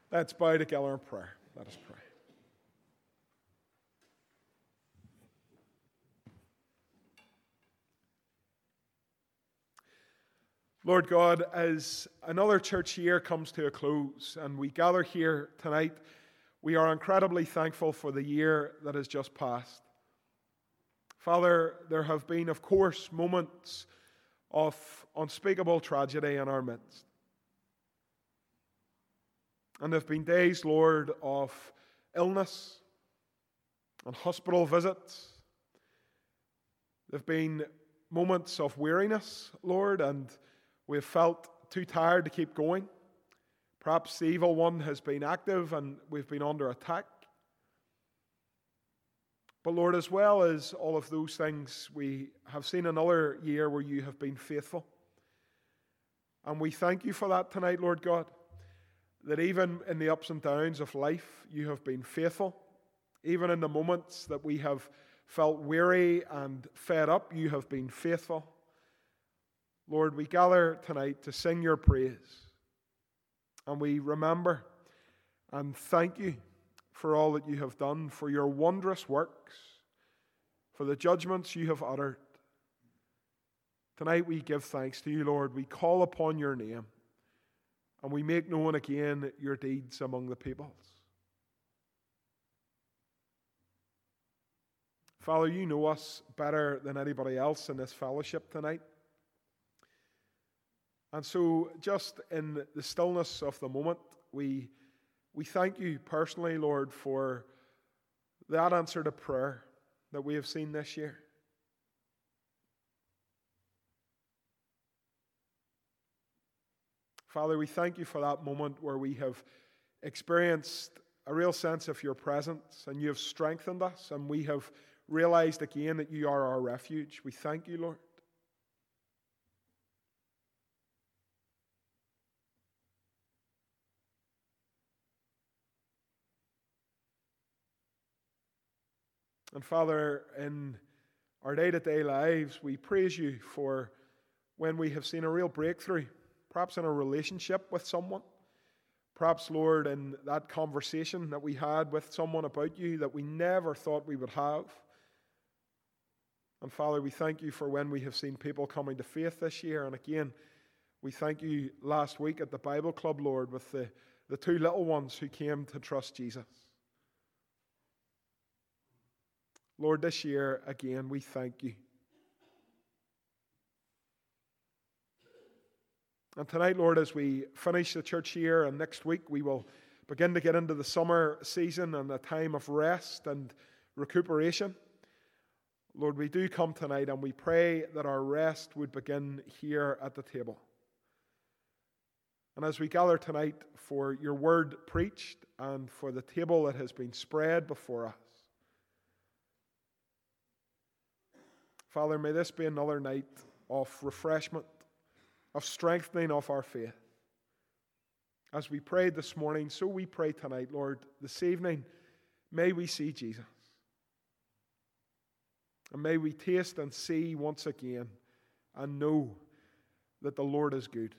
Let's bow together in prayer. Let us pray. Lord God, as another church year comes to a close and we gather here tonight, we are incredibly thankful for the year that has just passed. Father, there have been, of course, moments of unspeakable tragedy in our midst. And there have been days, Lord, of illness and hospital visits. There have been moments of weariness, Lord, and we have felt too tired to keep going. Perhaps the evil one has been active and we've been under attack. But Lord, as well as all of those things, we have seen another year where you have been faithful. And we thank you for that tonight, Lord God. That even in the ups and downs of life, you have been faithful. Even in the moments that we have felt weary and fed up, you have been faithful. Lord, we gather tonight to sing your praise. And we remember and thank you for all that you have done, for your wondrous works, for the judgments you have uttered. Tonight we give thanks to you, Lord. We call upon your name. And we make known again your deeds among the peoples. Father, you know us better than anybody else in this fellowship tonight. And so, just in the stillness of the moment, we thank you personally, Lord, for that answer to prayer that we have seen this year. Father, we thank you for that moment where we have experienced a real sense of your presence and you have strengthened us and we have realized again that you are our refuge. We thank you, Lord. And Father, in our day-to-day lives, we praise you for when we have seen a real breakthrough. Perhaps in a relationship with someone. Perhaps, Lord, in that conversation that we had with someone about you that we never thought we would have. And Father, we thank you for when we have seen people coming to faith this year. And again, we thank you last week at the Bible Club, Lord, with the two little ones who came to trust Jesus. Lord, this year, again, we thank you. And tonight, Lord, as we finish the church year and next week we will begin to get into the summer season and a time of rest and recuperation. Lord, we do come tonight and we pray that our rest would begin here at the table. And as we gather tonight for your word preached and for the table that has been spread before us, Father, may this be another night of refreshment, of strengthening of our faith. As we prayed this morning, so we pray tonight, Lord, this evening, may we see Jesus. And may we taste and see once again and know that the Lord is good.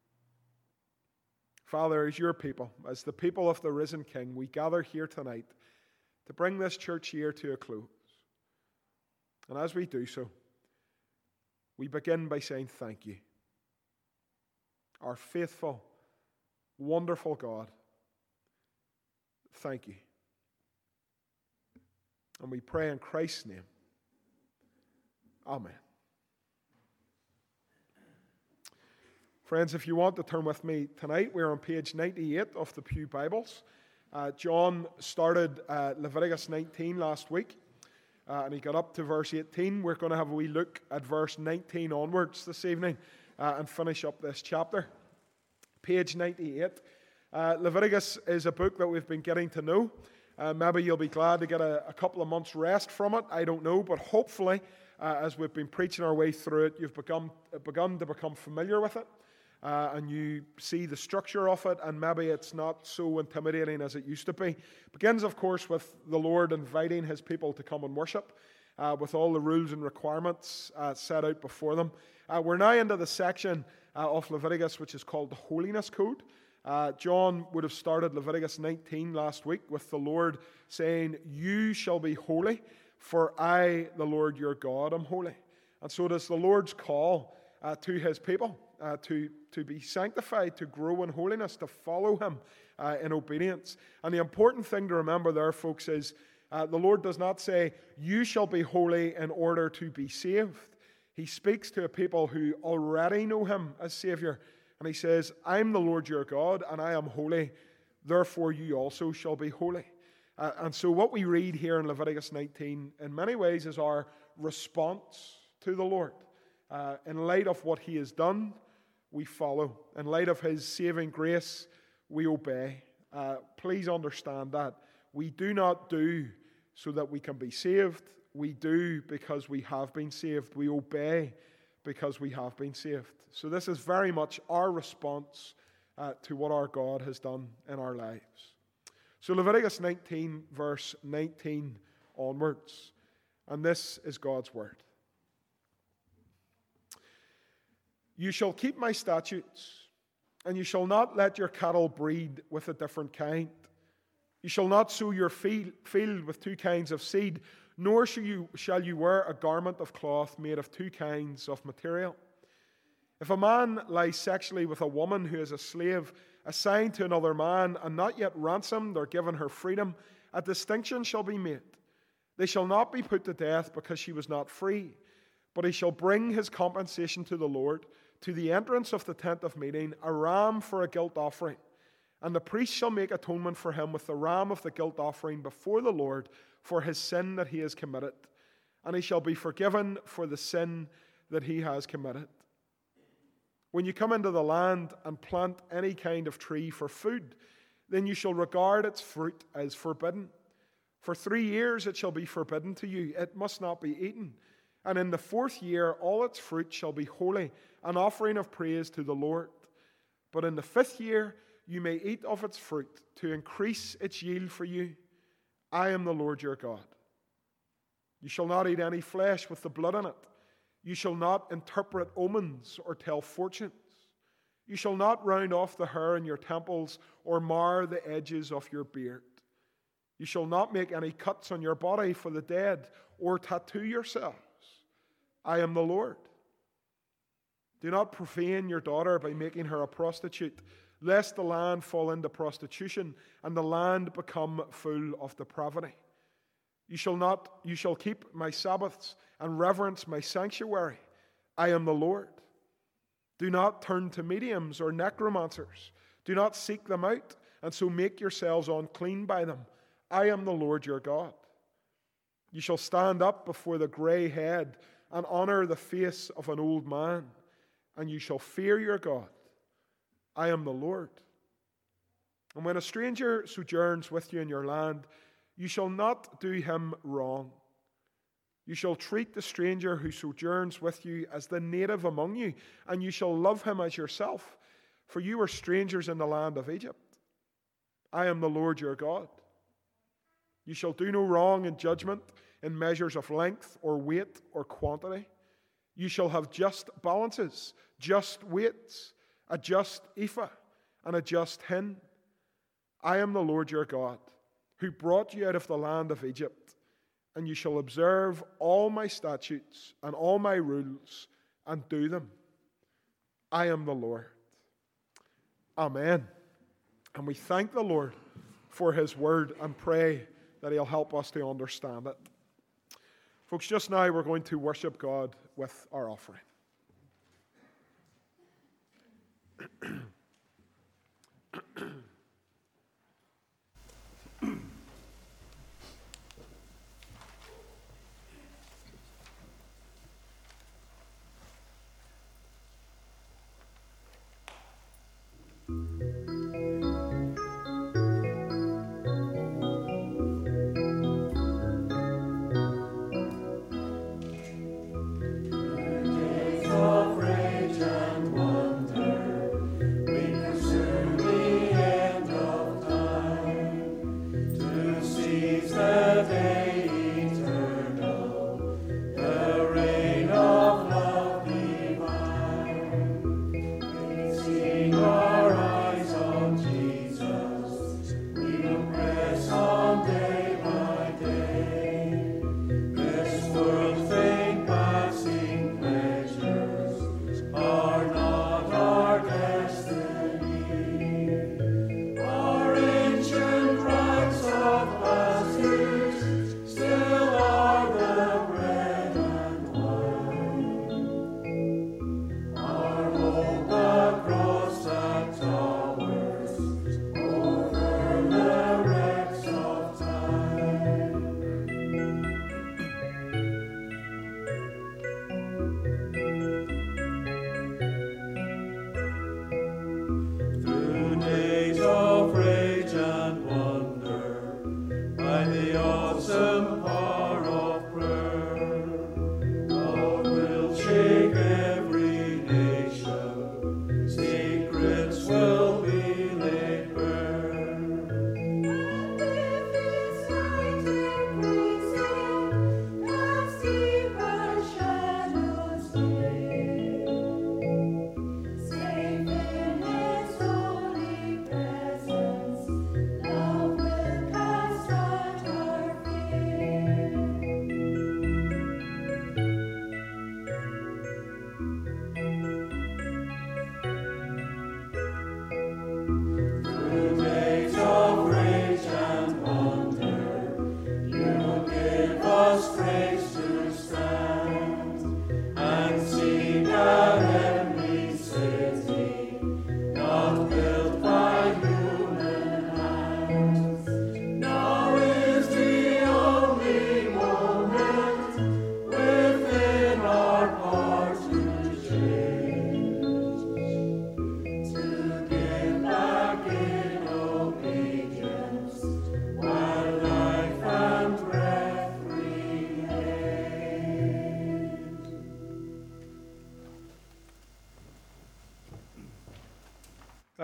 Father, as your people, as the people of the risen King, we gather here tonight to bring this church year to a close. And as we do so, we begin by saying thank you. Our faithful, wonderful God, thank you. And we pray in Christ's name. Amen. Friends, if you want to turn with me tonight, we're on page 98 of the Pew Bibles. John started Leviticus 19 last week, and he got up to verse 18. We're going to have a wee look at verse 19 onwards this evening and finish up this chapter. Page 98. Leviticus is a book that we've been getting to know. Maybe you'll be glad to get a couple of months' rest from it. I don't know, but hopefully, as we've been preaching our way through it, you've begun to become familiar with it. And you see the structure of it, and maybe it's not so intimidating as it used to be. It begins, of course, with the Lord inviting his people to come and worship, with all the rules and requirements set out before them. We're now into the section of Leviticus which is called the Holiness Code. John would have started Leviticus 19 last week with the Lord saying, "You shall be holy, for I, the Lord your God, am holy." And so it is the Lord's call to his people to be sanctified, to grow in holiness, to follow him in obedience. And the important thing to remember there, folks, is the Lord does not say, "You shall be holy in order to be saved." He speaks to a people who already know him as Savior. And he says, "I'm the Lord your God, and I am holy. Therefore you also shall be holy." And so what we read here in Leviticus 19, in many ways, is our response to the Lord. In light of what he has done, we follow. In light of his saving grace, we obey. Please understand that. We do not do so that we can be saved. We do because we have been saved. We obey because we have been saved. So this is very much our response to what our God has done in our lives. So Leviticus 19, verse 19 onwards. And this is God's word. "You shall keep my statutes, and you shall not let your cattle breed with a different kind. You shall not sow your field with two kinds of seed, nor shall you wear a garment of cloth made of two kinds of material. If a man lies sexually with a woman who is a slave, assigned to another man, and not yet ransomed or given her freedom, a distinction shall be made. They shall not be put to death because she was not free, but he shall bring his compensation to the Lord, to the entrance of the tent of meeting, a ram for a guilt offering. And the priest shall make atonement for him with the ram of the guilt offering before the Lord for his sin that he has committed. And he shall be forgiven for the sin that he has committed. When you come into the land and plant any kind of tree for food, then you shall regard its fruit as forbidden. For 3 years it shall be forbidden to you. It must not be eaten. And in the 4th year all its fruit shall be holy, an offering of praise to the Lord. But in the 5th year you may eat of its fruit, to increase its yield for you. I am the Lord your God. You shall not eat any flesh with the blood in it. You shall not interpret omens or tell fortunes. You shall not round off the hair in your temples or mar the edges of your beard. You shall not make any cuts on your body for the dead or tattoo yourselves. I am the Lord. Do not profane your daughter by making her a prostitute, lest the land fall into prostitution and the land become full of depravity. You shall keep my Sabbaths and reverence my sanctuary. I am the Lord. Do not turn to mediums or necromancers. Do not seek them out, and so make yourselves unclean by them. I am the Lord your God. You shall stand up before the gray head and honor the face of an old man, and you shall fear your God. I am the Lord. And when a stranger sojourns with you in your land, you shall not do him wrong. You shall treat the stranger who sojourns with you as the native among you, and you shall love him as yourself, for you were strangers in the land of Egypt. I am the Lord your God. You shall do no wrong in judgment, in measures of length or weight or quantity. You shall have just balances, just weights, a just ephah, and a just hin. I am the Lord your God, who brought you out of the land of Egypt, and you shall observe all my statutes and all my rules and do them. I am the Lord. Amen. And we thank the Lord for his word and pray that he'll help us to understand it. Folks, just now we're going to worship God with our offering. Our eyes on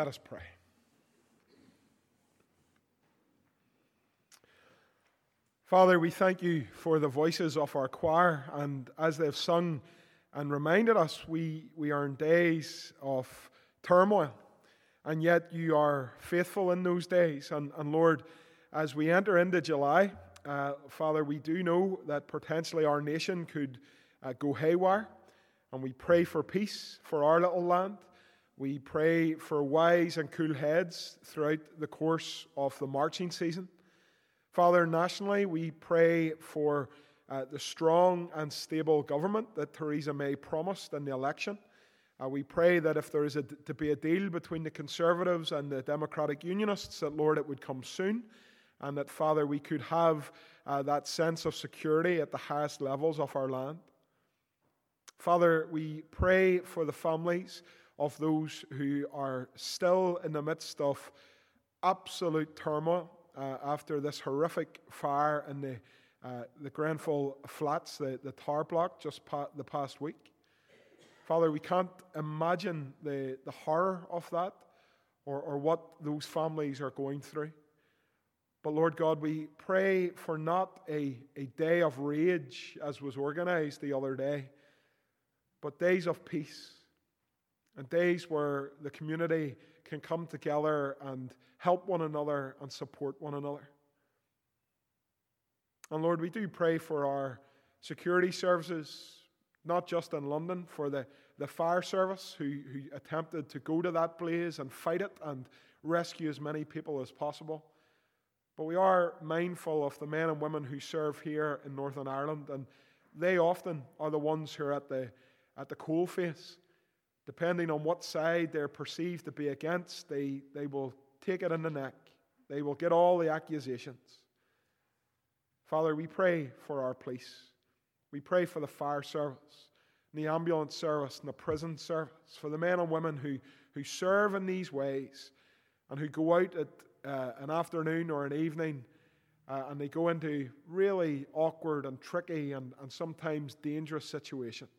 Let us pray. Father, we thank you for the voices of our choir, and as they've sung and reminded us, we are in days of turmoil, and yet you are faithful in those days. And Lord, as we enter into July, Father, we do know that potentially our nation could go haywire, and we pray for peace for our little land. We pray for wise and cool heads throughout the course of the marching season. Father, nationally, we pray for the strong and stable government that Theresa May promised in the election. We pray that if there is to be a deal between the Conservatives and the Democratic Unionists, that, Lord, it would come soon, and that, Father, we could have that sense of security at the highest levels of our land. Father, we pray for the families of those who are still in the midst of absolute turmoil after this horrific fire in the Grenfell Flats, the tower block, just the past week. Father, we can't imagine the horror of that or what those families are going through. But Lord God, we pray for not a day of rage as was organized the other day, but days of peace and days where the community can come together and help one another and support one another. And Lord, we do pray for our security services, not just in London, for the fire service who attempted to go to that blaze and fight it and rescue as many people as possible. But we are mindful of the men and women who serve here in Northern Ireland, and they often are the ones who are at the coalface. Depending on what side they're perceived to be against, they will take it in the neck. They will get all the accusations. Father, we pray for our police. We pray for the fire service, and the ambulance service, and the prison service, for the men and women who serve in these ways and who go out at an afternoon or an evening and they go into really awkward and tricky and sometimes dangerous situations.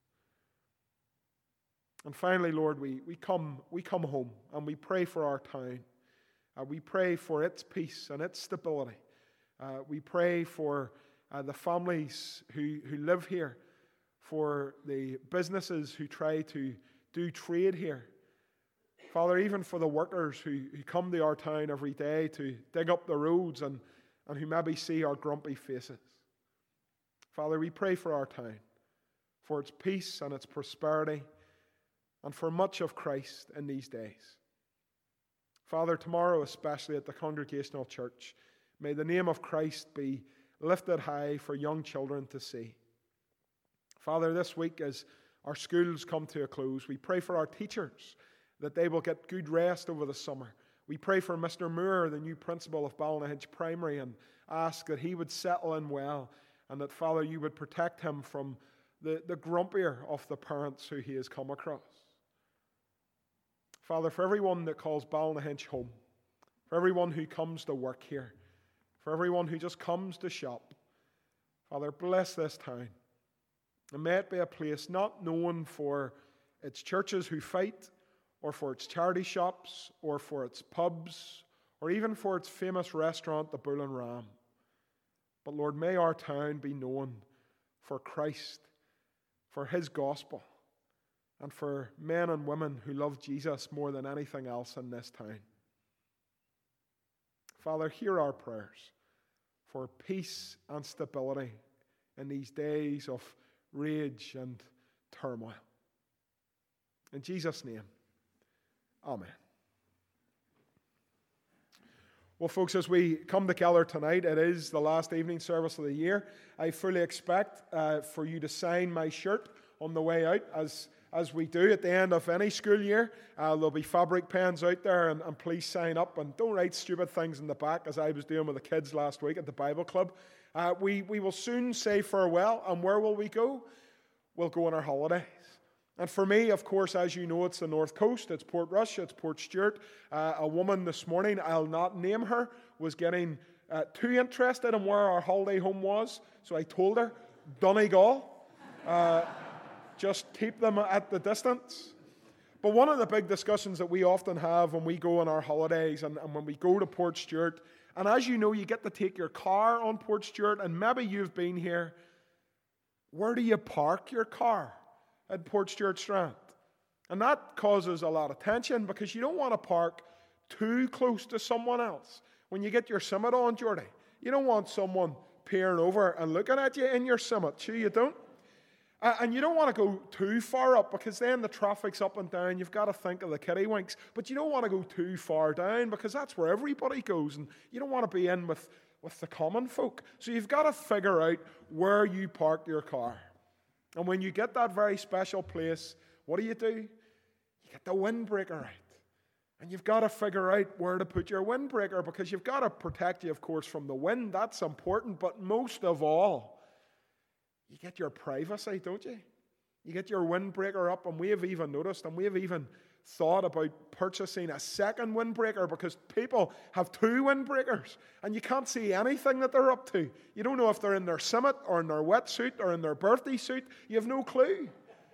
And finally, Lord, we come home and we pray for our town. We pray for its peace and its stability. We pray for the families who live here, for the businesses who try to do trade here. Father, even for the workers who come to our town every day to dig up the roads and who maybe see our grumpy faces. Father, we pray for our town, for its peace and its prosperity, and for much of Christ in these days. Father, tomorrow, especially at the Congregational Church, may the name of Christ be lifted high for young children to see. Father, this week as our schools come to a close, we pray for our teachers that they will get good rest over the summer. We pray for Mr. Moore, the new principal of Ballynahinch Primary, and ask that he would settle in well and that, Father, you would protect him from the grumpier of the parents who he has come across. Father, for everyone that calls Ballynahinch home, for everyone who comes to work here, for everyone who just comes to shop, Father, bless this town. And may it be a place not known for its churches who fight, or for its charity shops, or for its pubs, or even for its famous restaurant, the Bull and Ram. But Lord, may our town be known for Christ, for His gospel, and for men and women who love Jesus more than anything else in this town. Father, hear our prayers for peace and stability in these days of rage and turmoil. In Jesus' name, amen. Well, folks, as we come together tonight, it is the last evening service of the year. I fully expect for you to sign my shirt on the way out, as we do at the end of any school year. There'll be fabric pens out there, and please sign up. And don't write stupid things in the back, as I was doing with the kids last week at the Bible Club. We will soon say farewell, and where will we go? We'll go on our holidays. And for me, of course, as you know, it's the North Coast, it's Portrush, it's Portstewart. A woman this morning, I'll not name her, was getting too interested in where our holiday home was, so I told her, Donegal. Just keep them at the distance. But one of the big discussions that we often have when we go on our holidays and when we go to Port Stewart, and as you know, you get to take your car on Port Stewart, and maybe you've been here, where do you park your car at Port Stewart Strand? And that causes a lot of tension because you don't want to park too close to someone else. When you get your Summit on, Geordie, you don't want someone peering over and looking at you in your Summit. Sure you don't. And you don't want to go too far up because then the traffic's up and down. You've got to think of the kiddywinks. But you don't want to go too far down because that's where everybody goes. And you don't want to be in with the common folk. So you've got to figure out where you park your car. And when you get that very special place, what do? You get the windbreaker out. And you've got to figure out where to put your windbreaker because you've got to protect you, of course, from the wind. That's important. But most of all, you get your privacy, don't you? You get your windbreaker up, and we have even noticed, and we have even thought about purchasing a second windbreaker because people have two windbreakers, and you can't see anything that they're up to. You don't know if they're in their Summit or in their wetsuit or in their birthday suit. You have no clue.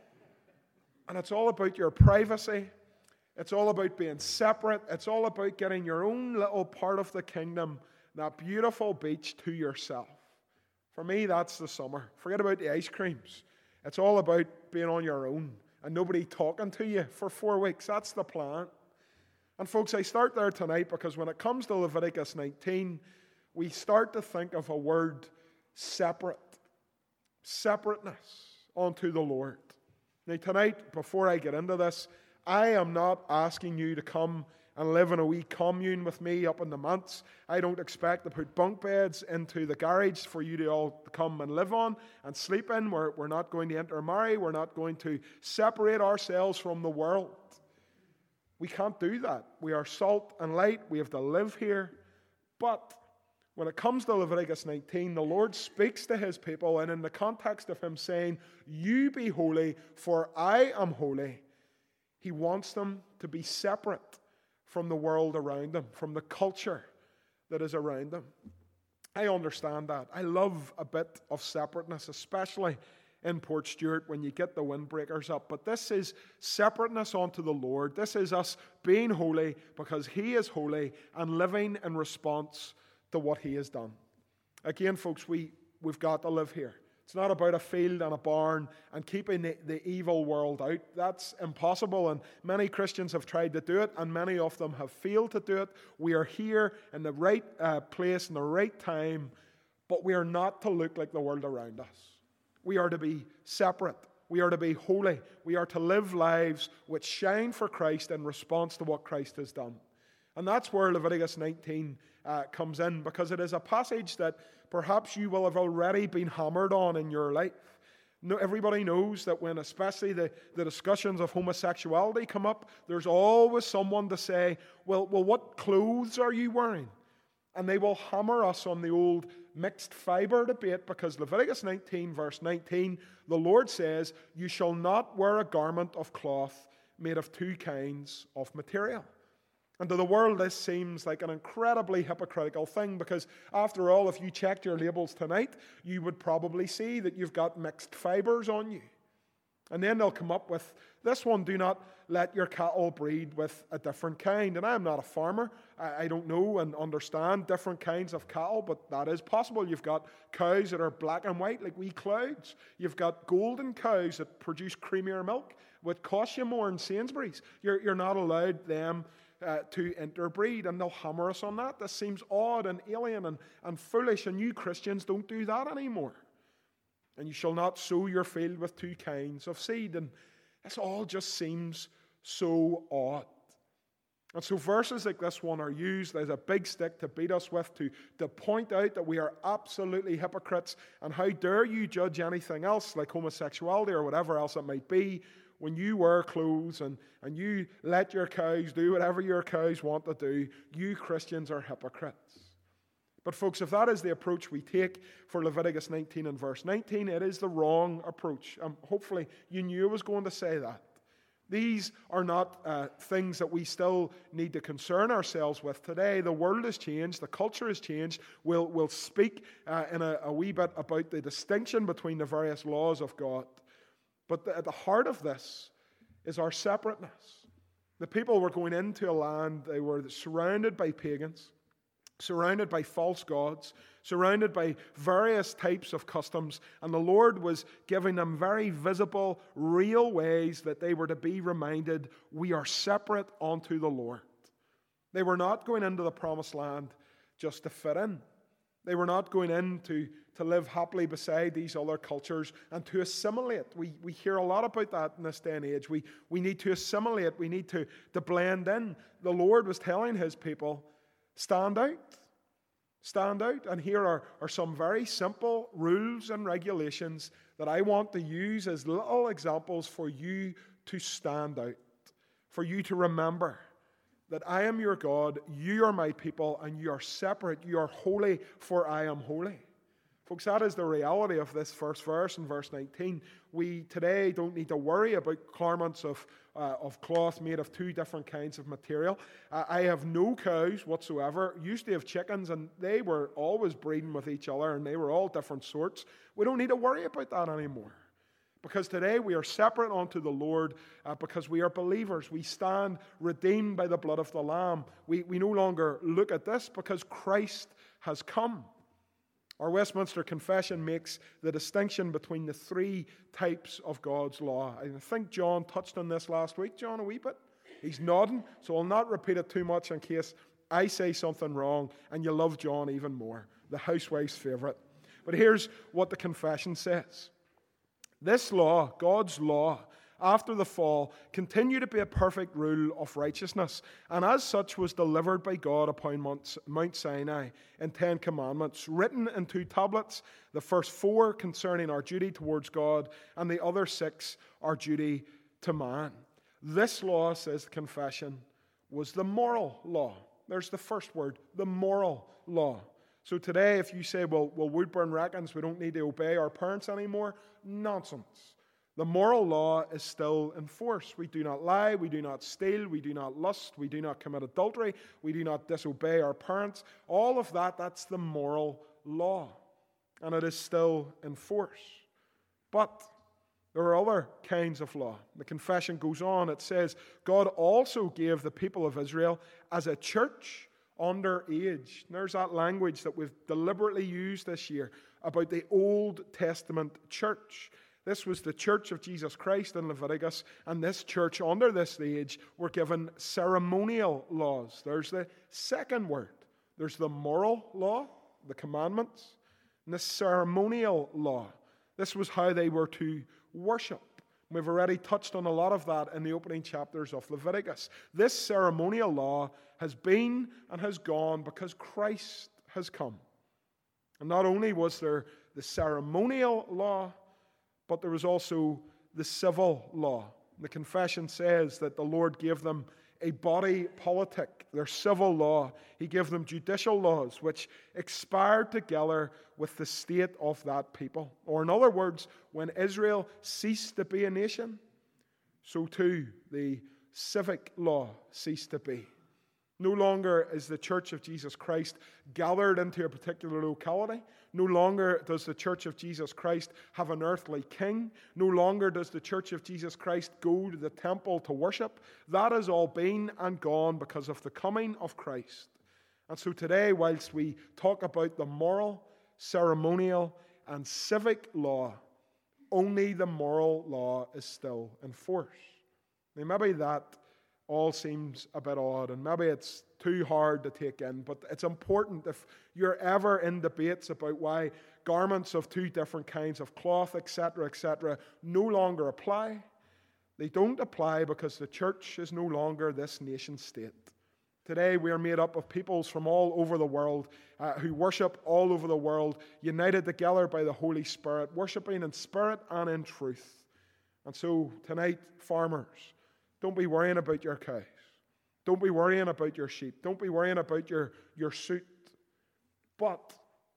And it's all about your privacy. It's all about being separate. It's all about getting your own little part of the kingdom, that beautiful beach, to yourself. For me, that's the summer. Forget about the ice creams. It's all about being on your own and nobody talking to you for 4 weeks. That's the plan. And folks, I start there tonight because when it comes to Leviticus 19, we start to think of a word, separate. Separateness unto the Lord. Now tonight, before I get into this, I am not asking you to come and live in a wee commune with me up in the manse. I don't expect to put bunk beds into the garage for you to all come and live on and sleep in. We're not going to intermarry. We're not going to separate ourselves from the world. We can't do that. We are salt and light. We have to live here. But when it comes to Leviticus 19, the Lord speaks to his people, and in the context of him saying, "You be holy, for I am holy," he wants them to be separate from the world around them, from the culture that is around them. I understand that. I love a bit of separateness, especially in Port Stewart when you get the windbreakers up. But this is separateness unto the Lord. This is us being holy because he is holy and living in response to what he has done. Again, folks, we've got to live here. It's not about a field and a barn and keeping the evil world out. That's impossible, and many Christians have tried to do it, and many of them have failed to do it. We are here in the right place in the right time, but we are not to look like the world around us. We are to be separate. We are to be holy. We are to live lives which shine for Christ in response to what Christ has done. And that's where Leviticus 19 comes in, because it is a passage that perhaps you will have already been hammered on in your life. No, everybody knows that when especially the discussions of homosexuality come up, there's always someone to say, well, what clothes are you wearing? And they will hammer us on the old mixed fiber debate, because Leviticus 19, verse 19, the Lord says, "You shall not wear a garment of cloth made of two kinds of material." And to the world, this seems like an incredibly hypocritical thing, because after all, if you checked your labels tonight, you would probably see that you've got mixed fibers on you. And then they'll come up with this one: "Do not let your cattle breed with a different kind." And I am not a farmer. I don't know and understand different kinds of cattle, but that is possible. You've got cows that are black and white like wee clouds. You've got golden cows that produce creamier milk, which cost you more in Sainsbury's. You're not allowed them to interbreed, and they'll hammer us on that. This seems odd and alien and foolish, and you Christians don't do that anymore. "And you shall not sow your field with two kinds of seed." And this all just seems so odd. And so verses like this one are used as a big stick to beat us with, to point out that we are absolutely hypocrites, and how dare you judge anything else like homosexuality or whatever else it might be when you wear clothes and you let your cows do whatever your cows want to do. You Christians are hypocrites. But folks, if that is the approach we take for Leviticus 19 and verse 19, it is the wrong approach. Hopefully you knew I was going to say that. These are not things that we still need to concern ourselves with today. The world has changed. The culture has changed. We'll speak in a wee bit about the distinction between the various laws of God. But at the heart of this is our separateness. The people were going into a land, they were surrounded by pagans, surrounded by false gods, surrounded by various types of customs, and the Lord was giving them very visible, real ways that they were to be reminded, we are separate unto the Lord. They were not going into the promised land just to fit in. They were not going in to live happily beside these other cultures and to assimilate. We hear a lot about that in this day and age. We need to assimilate. We need to blend in. The Lord was telling his people, stand out. Stand out. And here are some very simple rules and regulations that I want to use as little examples for you to stand out, for you to remember that I am your God, you are my people, and you are separate. You are holy, for I am holy. Folks, that is the reality of this first verse in verse 19. We today don't need to worry about garments of cloth made of two different kinds of material. I have no cows whatsoever. Used to have chickens, and they were always breeding with each other, and they were all different sorts. We don't need to worry about that anymore. Because today we are separate unto the Lord because we are believers. We stand redeemed by the blood of the Lamb. We no longer look at this because Christ has come. Our Westminster Confession makes the distinction between the three types of God's law. I think John touched on this last week, John, a wee bit. He's nodding, so I'll not repeat it too much in case I say something wrong and you love John even more, the housewife's favourite. But here's what the confession says. This law, God's law, after the fall, continued to be a perfect rule of righteousness, and as such was delivered by God upon Mount Sinai in 10 commandments, written in 2 tablets, the first 4 concerning our duty towards God, and the other 6 our duty to man. This law, says the confession, was the moral law. There's the first word, the moral law. So today, if you say, well, Woodburn reckons we don't need to obey our parents anymore, nonsense. The moral law is still in force. We do not lie, we do not steal, we do not lust, we do not commit adultery, we do not disobey our parents. All of that, that's the moral law. And it is still in force. But there are other kinds of law. The confession goes on. It says, God also gave the people of Israel as a church under age. And there's that language that we've deliberately used this year about the Old Testament church. This was the church of Jesus Christ in Leviticus, and this church under this age were given ceremonial laws. There's the second word. There's the moral law, the commandments, and the ceremonial law. This was how they were to worship. We've already touched on a lot of that in the opening chapters of Leviticus. This ceremonial law has been and has gone because Christ has come. And not only was there the ceremonial law, but there was also the civil law. The confession says that the Lord gave them a body politic, their civil law. He gave them judicial laws which expired together with the state of that people. Or in other words, when Israel ceased to be a nation, so too the civic law ceased to be. No longer is the Church of Jesus Christ gathered into a particular locality. No longer does the Church of Jesus Christ have an earthly king. No longer does the Church of Jesus Christ go to the temple to worship. That has all been and gone because of the coming of Christ. And so today, whilst we talk about the moral, ceremonial, and civic law, only the moral law is still in force. Now, maybe that all seems a bit odd, and maybe it's too hard to take in, but it's important if you're ever in debates about why garments of 2 different kinds of cloth, etc., no longer apply. They don't apply because the church is no longer this nation state. Today we are made up of peoples from all over the world who worship all over the world, united together by the Holy Spirit, worshiping in spirit and in truth. And so tonight, farmers, don't be worrying about your cows. Don't be worrying about your sheep. Don't be worrying about your suit. But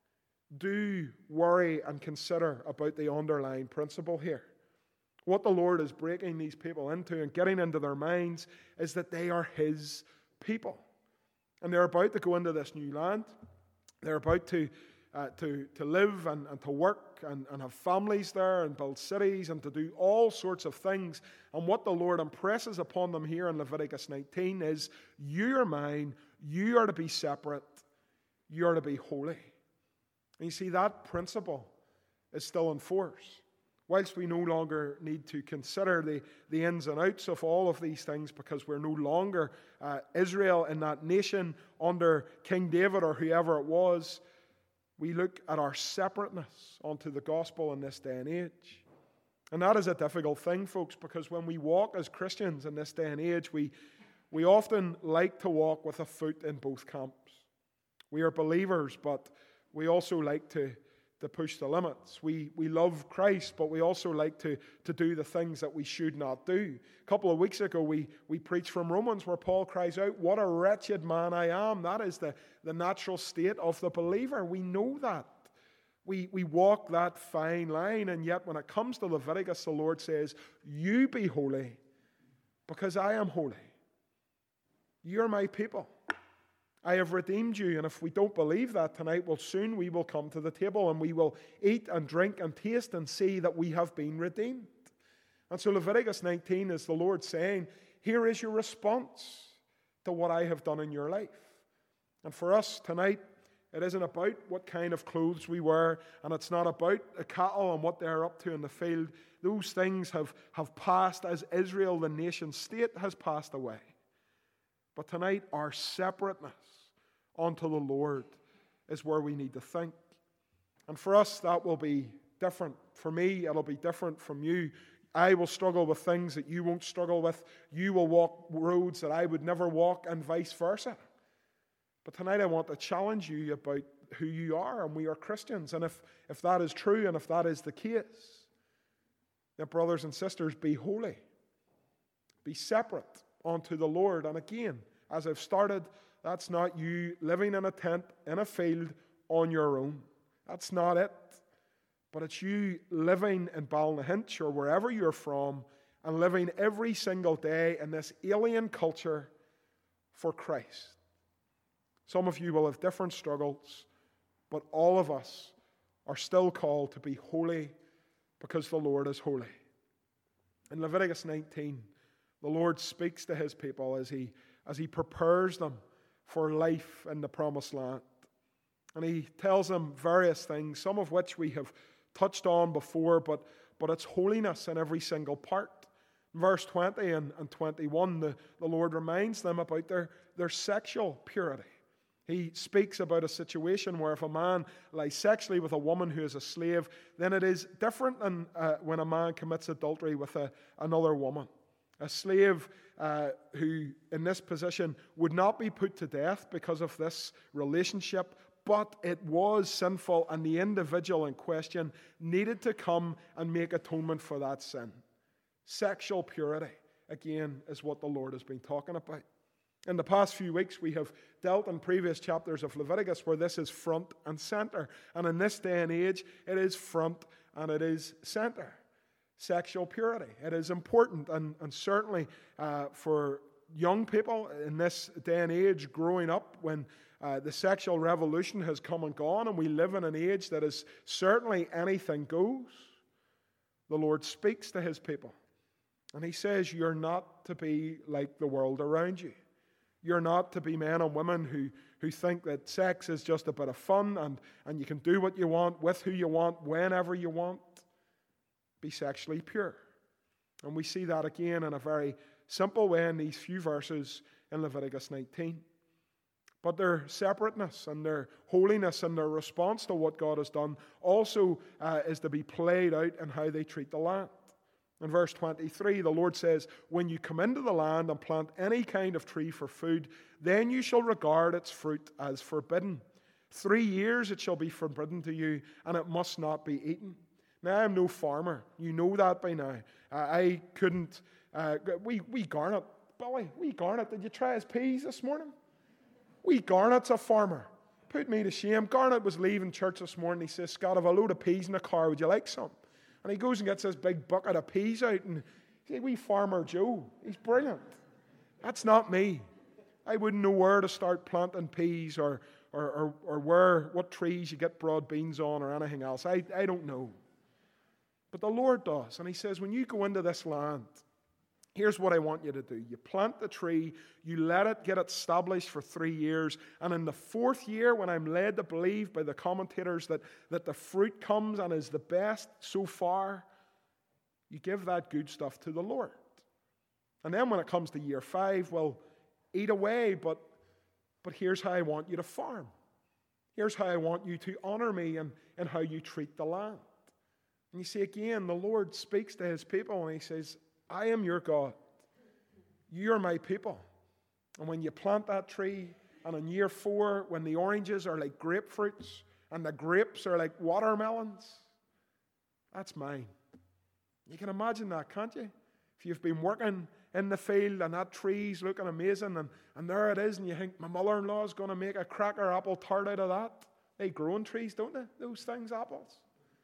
do worry and consider about the underlying principle here. What the Lord is breaking these people into and getting into their minds is that they are His people. And they're about to go into this new land. They're about to to live and to work and have families there and build cities and to do all sorts of things. And what the Lord impresses upon them here in Leviticus 19 is, you are mine, you are to be separate, you are to be holy. And you see, that principle is still in force. Whilst we no longer need to consider the ins and outs of all of these things, because we're no longer Israel in that nation under King David or whoever it was, we look at our separateness onto the gospel in this day and age. And that is a difficult thing, folks, because when we walk as Christians in this day and age, we often like to walk with a foot in both camps. We are believers, but we also like to push the limits. We love Christ, but we also like to do the things that we should not do. A couple of weeks ago, we preached from Romans where Paul cries out, "What a wretched man I am." That is the natural state of the believer. We know that. We walk that fine line, and yet when it comes to Leviticus, the Lord says, "You be holy, because I am holy. You're my people. I have redeemed you." And if we don't believe that tonight, well, soon we will come to the table and we will eat and drink and taste and see that we have been redeemed. And so Leviticus 19 is the Lord saying, here is your response to what I have done in your life. And for us tonight, it isn't about what kind of clothes we wear, and it's not about the cattle and what they're up to in the field. Those things have passed as Israel, the nation state, has passed away. But tonight, our separateness unto the Lord is where we need to think. And for us, that will be different. For me, it'll be different from you. I will struggle with things that you won't struggle with. You will walk roads that I would never walk, and vice versa. But tonight, I want to challenge you about who you are, and we are Christians. And if that is true, and if that is the case, then brothers and sisters, be holy. Be separate unto the Lord. And again, as I've started, that's not you living in a tent in a field on your own. That's not it. But it's you living in Balnahinch or wherever you're from and living every single day in this alien culture for Christ. Some of you will have different struggles, but all of us are still called to be holy because the Lord is holy. In Leviticus 19, the Lord speaks to his people as he prepares them for life in the promised land. And he tells them various things, some of which we have touched on before, but it's holiness in every single part. In verse 20 and 21, the Lord reminds them about their sexual purity. He speaks about a situation where if a man lies sexually with a woman who is a slave, then it is different than when a man commits adultery with another woman. A slave who, in this position, would not be put to death because of this relationship, but it was sinful, and the individual in question needed to come and make atonement for that sin. Sexual purity, again, is what the Lord has been talking about. In the past few weeks, we have dealt in previous chapters of Leviticus where this is front and center. And in this day and age, it is front and it is center. Sexual purity. It is important, and certainly for young people in this day and age growing up when the sexual revolution has come and gone, and we live in an age that is certainly anything goes. The Lord speaks to his people, and he says, you're not to be like the world around you. You're not to be men and women who think that sex is just a bit of fun and you can do what you want, with who you want, whenever you want. Be sexually pure. And we see that again in a very simple way in these few verses in Leviticus 19. But their separateness and their holiness and their response to what God has done also is to be played out in how they treat the land. In verse 23, the Lord says, when you come into the land and plant any kind of tree for food, then you shall regard its fruit as forbidden. 3 years it shall be forbidden to you, and it must not be eaten. Now, I am no farmer. You know that by now. I couldn't... Wee Garnet, Billy, wee Garnet, did you try his peas this morning? Wee Garnet's a farmer. Put me to shame. Garnet was leaving church this morning. He says, Scott, I have a load of peas in the car. Would you like some? And he goes and gets this big bucket of peas out, and he's like, wee Farmer Joe. He's brilliant. That's not me. I wouldn't know where to start planting peas or what what trees you get broad beans on or anything else. I don't know. But the Lord does. And he says, when you go into this land, here's what I want you to do. You plant the tree, you let it get established for 3 years, and in the 4th year, when I'm led to believe by the commentators that the fruit comes and is the best so far, you give that good stuff to the Lord. And then when it comes to year 5, well, eat away, but here's how I want you to farm. Here's how I want you to honor me and how you treat the land. And you see, again, the Lord speaks to his people and he says, I am your God. You are my people. And when you plant that tree, and in year 4, when the oranges are like grapefruits and the grapes are like watermelons, that's mine. You can imagine that, can't you? If you've been working in the field and that tree's looking amazing and there it is and you think, my mother-in-law's going to make a cracker apple tart out of that. They grow in trees, don't they? Those things, apples.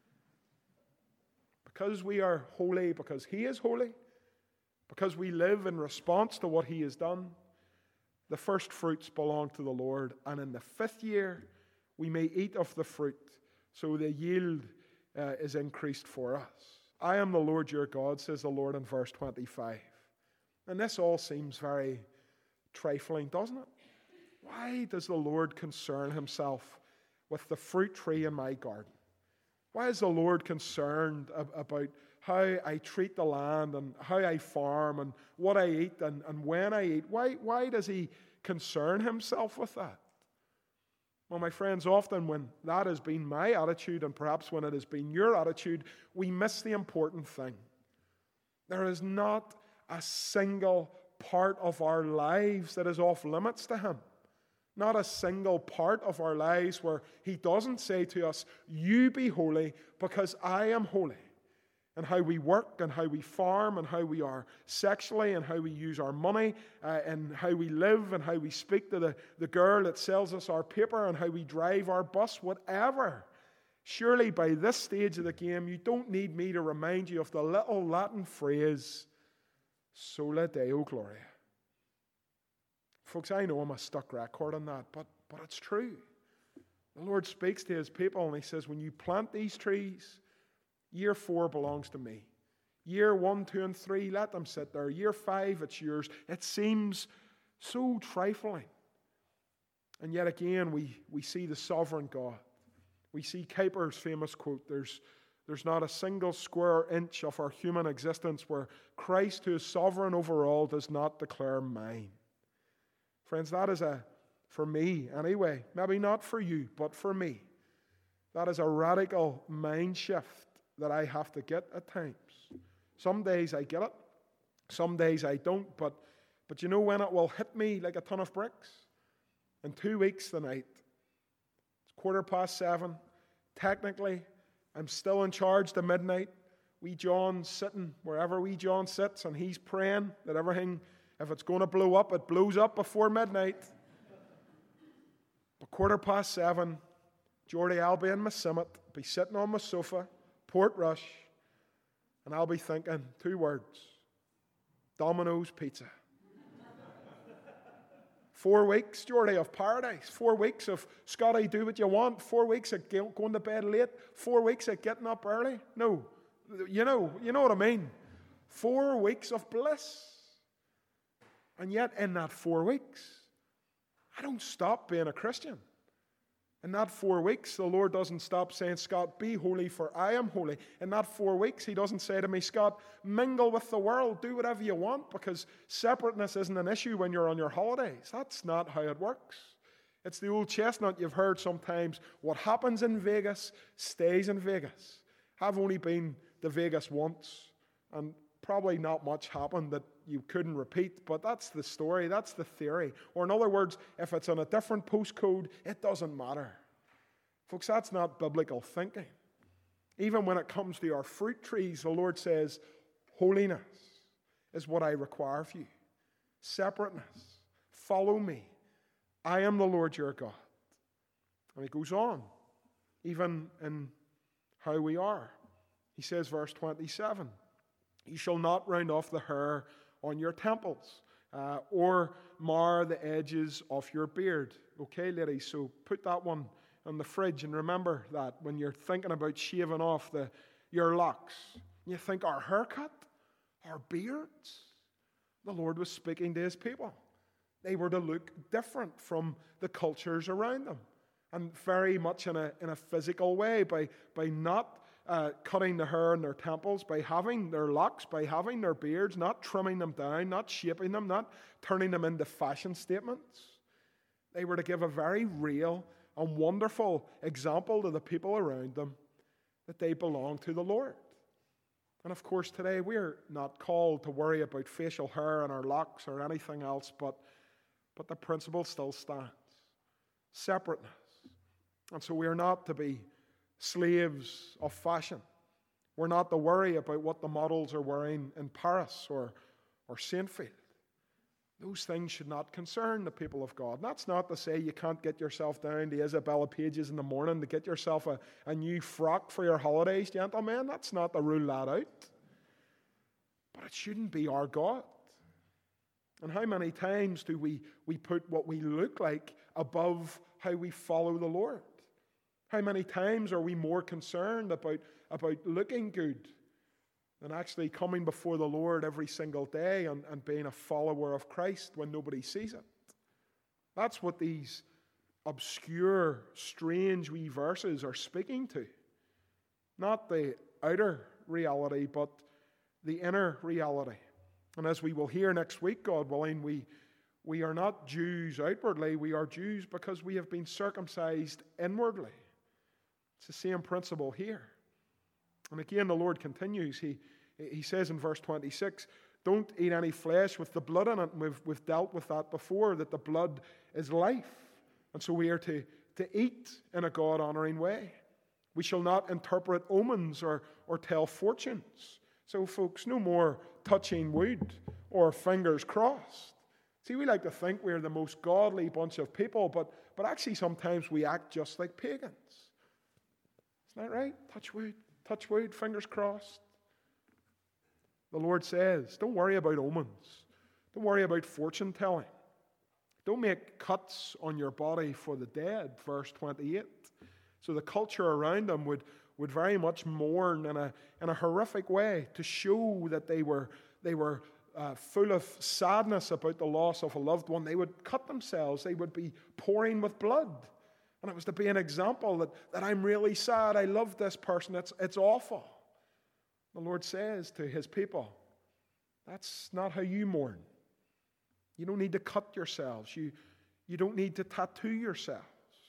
Because we are holy, because he is holy, because we live in response to what he has done, the first fruits belong to the Lord. And in the 5th year, we may eat of the fruit, so the yield is increased for us. I am the Lord your God, says the Lord in verse 25. And this all seems very trifling, doesn't it? Why does the Lord concern himself with the fruit tree in my garden? Why is the Lord concerned about how I treat the land and how I farm and what I eat and when I eat? Why does he concern himself with that? Well, my friends, often when that has been my attitude and perhaps when it has been your attitude, we miss the important thing. There is not a single part of our lives that is off limits to him. Not a single part of our lives where he doesn't say to us, you be holy because I am holy. And how we work and how we farm and how we are sexually and how we use our money and how we live and how we speak to the girl that sells us our paper and how we drive our bus, whatever. Surely by this stage of the game, you don't need me to remind you of the little Latin phrase, sola Deo Gloria. Folks, I know I'm a stuck record on that, but it's true. The Lord speaks to his people and he says, when you plant these trees, year 4 belongs to me. Year 1, 2, and 3, let them sit there. Year 5, it's yours. It seems so trifling. And yet again, we see the sovereign God. We see Kuyper's famous quote, there's not a single square inch of our human existence where Christ, who is sovereign over all, does not declare mine. Friends, that is for me anyway, maybe not for you, but for me, that is a radical mind shift that I have to get at times. Some days I get it, some days I don't, but you know when it will hit me like a ton of bricks? In 2 weeks tonight. It's 7:15. Technically, I'm still in charge to midnight. Wee John's sitting wherever wee John sits, and he's praying that everything, if it's going to blow up, it blows up before midnight. But 7:15, Geordie, I'll be in my summit, be sitting on my sofa, Portrush, and I'll be thinking 2 words, Domino's Pizza. 4 weeks, Geordie, of paradise. 4 weeks of, Scotty, do what you want. 4 weeks of going to bed late. 4 weeks of getting up early. No, you know what I mean. 4 weeks of bliss. And yet in that 4 weeks, I don't stop being a Christian. In that 4 weeks, the Lord doesn't stop saying, Scott, be holy for I am holy. In that 4 weeks, he doesn't say to me, Scott, mingle with the world, do whatever you want, because separateness isn't an issue when you're on your holidays. That's not how it works. It's the old chestnut you've heard sometimes. What happens in Vegas stays in Vegas. I've only been to Vegas once, and probably not much happened that you couldn't repeat, but that's the story, that's the theory. Or in other words, if it's on a different postcode, it doesn't matter. Folks, that's not biblical thinking. Even when it comes to our fruit trees, the Lord says, holiness is what I require of you. Separateness. Follow me. I am the Lord your God. And he goes on, even in how we are. He says, verse 27, you shall not round off the hair on your temples, or mar the edges of your beard. Okay, ladies, so put that one on the fridge, and remember that when you're thinking about shaving off your locks. You think, our haircut, our beards. The Lord was speaking to his people. They were to look different from the cultures around them, and very much in a physical way, by not cutting the hair in their temples, by having their locks, by having their beards, not trimming them down, not shaping them, not turning them into fashion statements. They were to give a very real and wonderful example to the people around them that they belong to the Lord. And of course, today we're not called to worry about facial hair and our locks or anything else, but the principle still stands. Separateness. And so we are not to be slaves of fashion. We're not to worry about what the models are wearing in Paris or Saintfield. Those things should not concern the people of God. And that's not to say you can't get yourself down to Isabella Pages in the morning to get yourself a new frock for your holidays, gentlemen. That's not to rule that out. But it shouldn't be our God. And how many times do we put what we look like above how we follow the Lord? How many times are we more concerned about looking good than actually coming before the Lord every single day and being a follower of Christ when nobody sees it? That's what these obscure, strange wee verses are speaking to. Not the outer reality, but the inner reality. And as we will hear next week, God willing, we are not Jews outwardly, we are Jews because we have been circumcised inwardly. It's the same principle here. And again, the Lord continues. He says in verse 26, don't eat any flesh with the blood in it. And we've dealt with that before, that the blood is life. And so we are to eat in a God-honoring way. We shall not interpret omens or tell fortunes. So folks, no more touching wood or fingers crossed. See, we like to think we're the most godly bunch of people, but actually sometimes we act just like pagans. Isn't that right? Touch wood, fingers crossed. The Lord says, don't worry about omens. Don't worry about fortune telling. Don't make cuts on your body for the dead, verse 28. So the culture around them would very much mourn in a horrific way to show that they were full of sadness about the loss of a loved one. They would cut themselves. They would be pouring with blood. And it was to be an example that I'm really sad. I love this person. It's awful. The Lord says to his people, that's not how you mourn. You don't need to cut yourselves. You don't need to tattoo yourselves.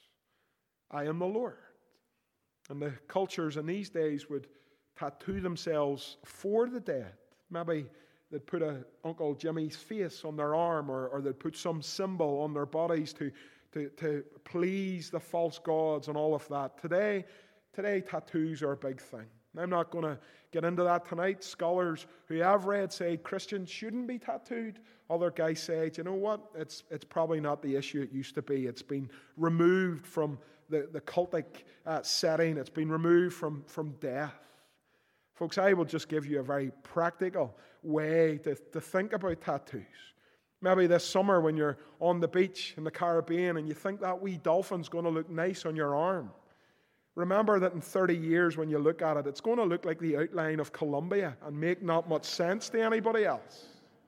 I am the Lord. And the cultures in these days would tattoo themselves for the dead. Maybe they'd put Uncle Jimmy's face on their arm, or they'd put some symbol on their bodies to please the false gods and all of that. Today tattoos are a big thing. I'm not going to get into that tonight. Scholars who I've read say Christians shouldn't be tattooed. Other guys say, you know what? It's probably not the issue it used to be. It's been removed from the cultic setting. It's been removed from death. Folks, I will just give you a very practical way to think about tattoos. Maybe this summer when you're on the beach in the Caribbean and you think that wee dolphin's going to look nice on your arm. Remember that in 30 years when you look at it, it's going to look like the outline of Columbia and make not much sense to anybody else.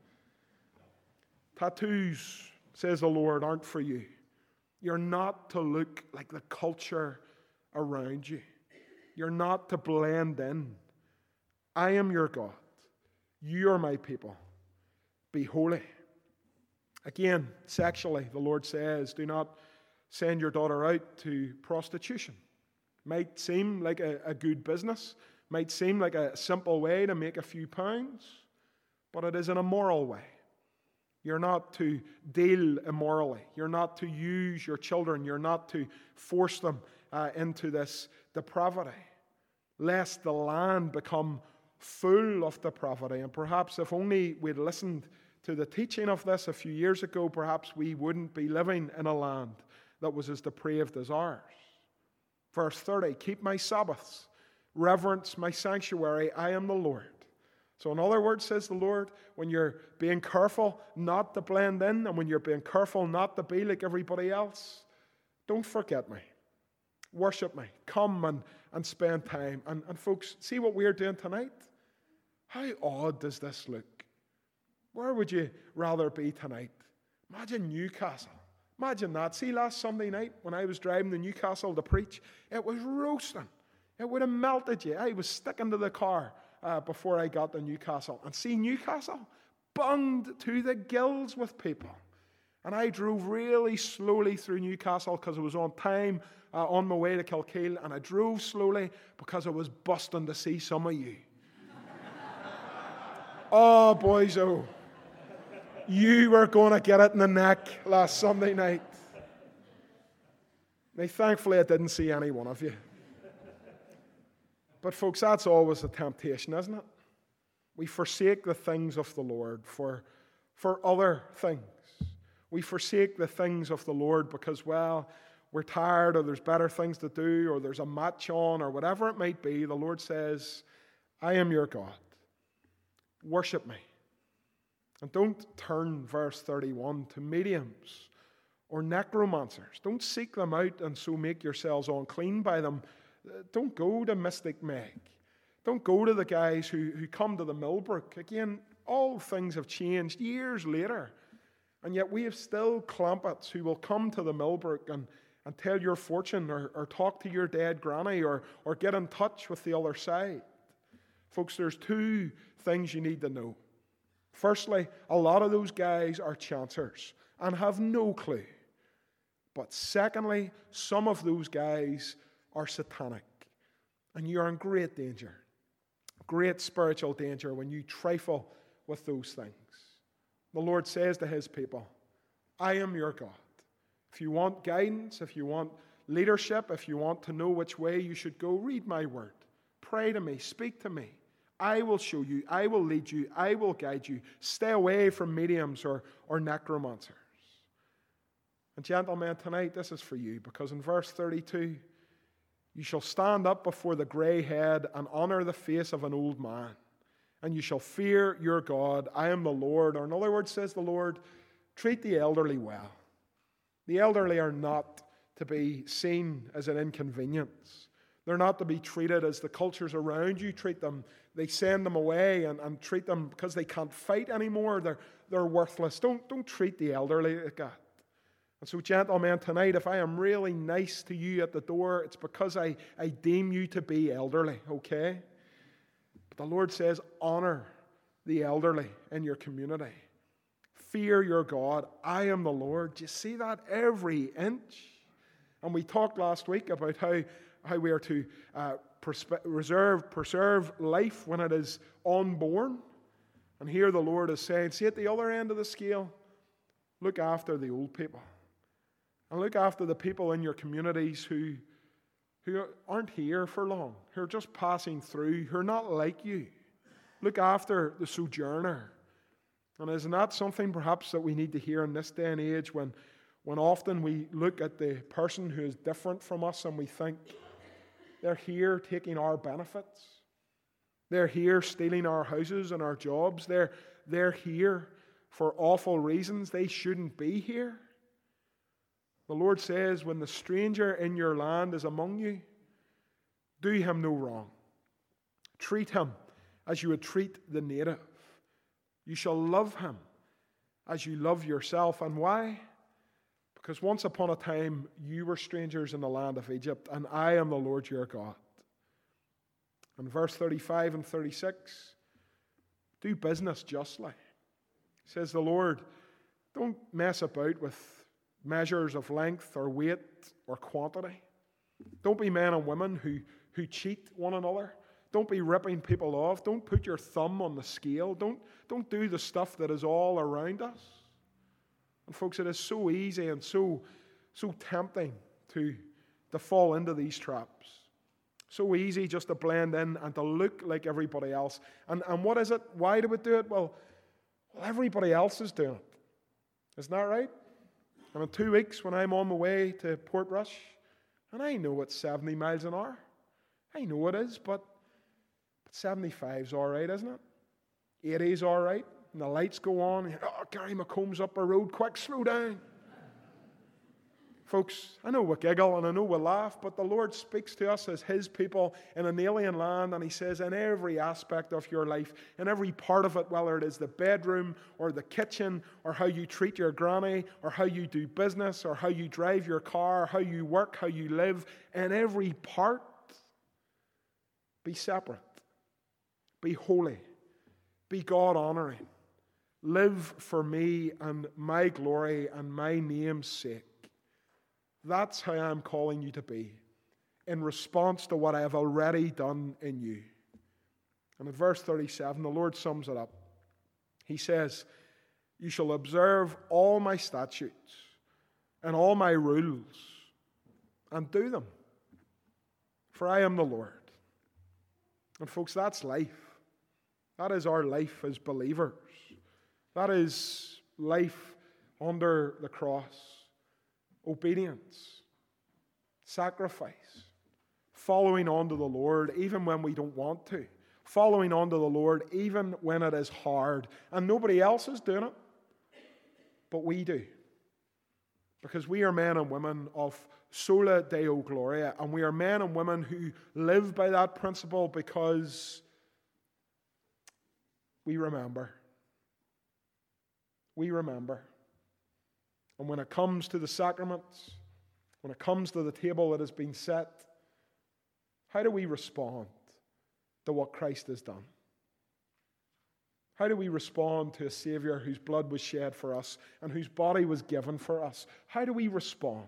Tattoos, says the Lord, aren't for you. You're not to look like the culture around you. You're not to blend in. I am your God. You are my people. Be holy. Again, sexually, the Lord says, do not send your daughter out to prostitution. Might seem like a good business, might seem like a simple way to make a few pounds, but it is an immoral way. You're not to deal immorally. You're not to use your children. You're not to force them into this depravity, lest the land become full of depravity. And perhaps if only we'd listened to the teaching of this a few years ago, perhaps we wouldn't be living in a land that was as depraved as ours. Verse 30, keep my Sabbaths, reverence my sanctuary, I am the Lord. So in other words, says the Lord, when you're being careful not to blend in, and when you're being careful not to be like everybody else, don't forget me. worship me. Come and spend time. And folks, see what we're doing tonight? How odd does this look? Where would you rather be tonight? Imagine Newcastle. Imagine that. See, last Sunday night when I was driving to Newcastle to preach, it was roasting. It would have melted you. I was sticking to the car before I got to Newcastle. And see, Newcastle bunged to the gills with people. And I drove really slowly through Newcastle because it was on time on my way to Kilkeel. And I drove slowly because I was busting to see some of you. Oh, boys, oh. You were going to get it in the neck last Sunday night. Now, thankfully, I didn't see any one of you. But, folks, that's always a temptation, isn't it? We forsake the things of the Lord for other things. We forsake the things of the Lord because, well, we're tired or there's better things to do or there's a match on or whatever it might be. The Lord says, I am your God. Worship me. And don't turn, verse 31, to mediums or necromancers. Don't seek them out and so make yourselves unclean by them. Don't go to Mystic Meg. Don't go to the guys who come to the Millbrook. Again, all things have changed years later. And yet we have still clampets who will come to the Millbrook and tell your fortune or talk to your dead granny or get in touch with the other side. Folks, there's two things you need to know. Firstly, a lot of those guys are chancers and have no clue. But secondly, some of those guys are satanic. And you are in great danger, great spiritual danger when you trifle with those things. The Lord says to his people, I am your God. If you want guidance, if you want leadership, if you want to know which way you should go, read my word. Pray to me, speak to me. I will show you, I will lead you, I will guide you. Stay away from mediums or necromancers. And gentlemen, tonight this is for you, because in verse 32, you shall stand up before the grey head and honor the face of an old man, and you shall fear your God. I am the Lord. Or in other words, says the Lord, treat the elderly well. The elderly are not to be seen as an inconvenience. They're not to be treated as the cultures around you treat them. They send them away and treat them because they can't fight anymore. They're worthless. Don't treat the elderly like that. And so, gentlemen, tonight, if I am really nice to you at the door, it's because I deem you to be elderly, okay? But the Lord says, honor the elderly in your community. Fear your God. I am the Lord. Do you see that? Every inch. And we talked last week about how we are to preserve life when it is unborn. And here the Lord is saying, see, at the other end of the scale, look after the old people. And look after the people in your communities who aren't here for long, who are just passing through, who are not like you. Look after the sojourner. And isn't that something perhaps that we need to hear in this day and age when often we look at the person who is different from us and we think, they're here taking our benefits. They're here stealing our houses and our jobs. They're here for awful reasons. They shouldn't be here. The Lord says, when the stranger in your land is among you, do him no wrong. Treat him as you would treat the native. You shall love him as you love yourself. And why? Because once upon a time, you were strangers in the land of Egypt, and I am the Lord your God. And verse 35 and 36, do business justly. Says the Lord, don't mess about with measures of length or weight or quantity. Don't be men and women who cheat one another. Don't be ripping people off. Don't put your thumb on the scale. Don't do the stuff that is all around us. And folks, it is so easy and so tempting to fall into these traps. So easy just to blend in and to look like everybody else. And what is it? Why do we do it? Well, everybody else is doing it. Isn't that right? And in 2 weeks, when I'm on my way to Portrush, and I know it's 70 miles an hour. I know it is, but 75's all right, isn't it? 80's all right. And the lights go on. And, Gary McComb's up the road. Quick, slow down. Folks, I know we giggle and I know we laugh, but the Lord speaks to us as His people in an alien land, and He says in every aspect of your life, in every part of it, whether it is the bedroom or the kitchen or how you treat your granny or how you do business or how you drive your car, how you work, how you live, in every part, be separate, be holy, be God-honoring, live for me and my glory and my name's sake. That's how I'm calling you to be in response to what I have already done in you. And in verse 37, the Lord sums it up. He says, you shall observe all my statutes and all my rules and do them, for I am the Lord. And folks, that's life. That is our life as believers. That is life under the cross. Obedience, sacrifice, following on to the Lord even when we don't want to, following on to the Lord even when it is hard, and nobody else is doing it, but we do, because we are men and women of sola Deo Gloria, and we are men and women who live by that principle because we remember. We remember. And when it comes to the sacraments, when it comes to the table that has been set, how do we respond to what Christ has done? How do we respond to a Savior whose blood was shed for us and whose body was given for us? How do we respond?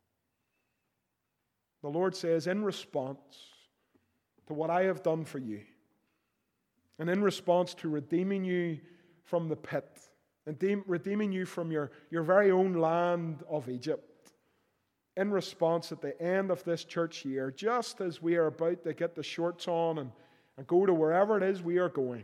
The Lord says, in response to what I have done for you, and in response to redeeming you from the pit, and redeeming you from your very own land of Egypt, in response at the end of this church year, just as we are about to get the shorts on and go to wherever it is we are going,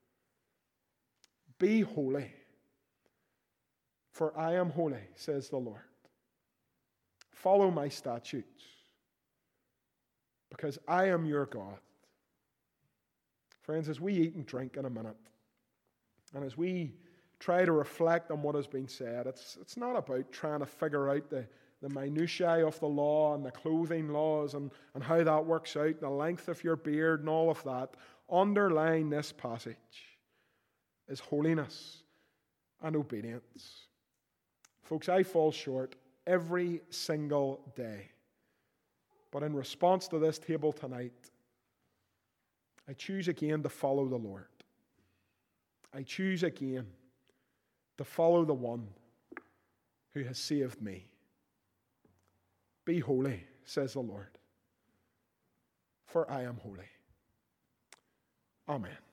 be holy, for I am holy, says the Lord. Follow my statutes, because I am your God. Friends, as we eat and drink in a minute, and as we try to reflect on what has been said, it's not about trying to figure out the minutiae of the law and the clothing laws and how that works out, the length of your beard and all of that. Underlying this passage is holiness and obedience. Folks, I fall short every single day. But in response to this table tonight, I choose again to follow the Lord. I choose again to follow the one who has saved me. Be holy, says the Lord, for I am holy. Amen.